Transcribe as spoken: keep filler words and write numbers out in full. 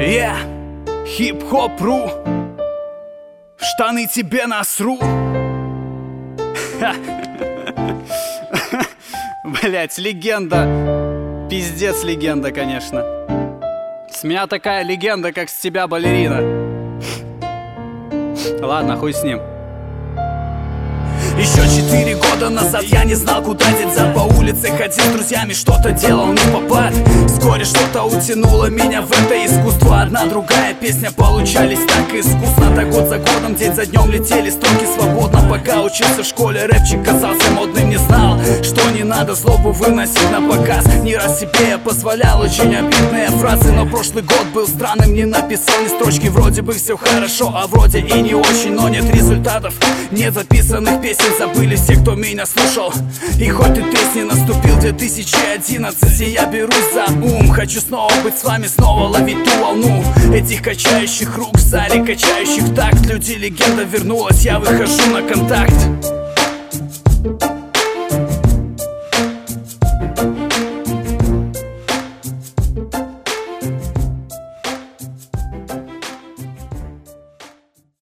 Я хип-хоп-ру, в штаны тебе насру. Блять, легенда. Пиздец легенда, конечно. С меня такая легенда, как с тебя балерина. Ладно, хуй с ним. Еще четыре года назад я не знал, куда деться. По улице ходил с друзьями, что-то делал не попад. Вскоре что-то утянуло меня в это искусство. Одна другая песня получались так искусно. Да год за годом, день за днем летели строки свободно. Пока учился в школе, рэпчик казался модным. Не знал, что не надо злобу выносить на показ. Не раз себе я позволял очень обидные фразы. Но прошлый год был странным, не написал ни строчки. Вроде бы все хорошо, а вроде и не очень. Но нет результатов, нет записанных песен. Забыли все, кто меня слушал. И хоть и песни наступил две тысячи одиннадцать, и я берусь за ум. Хочу снова быть с вами, снова ловить ту волну этих качающих рук в зале, качающих такт. Люди, легенда вернулась, я выхожу на контакт.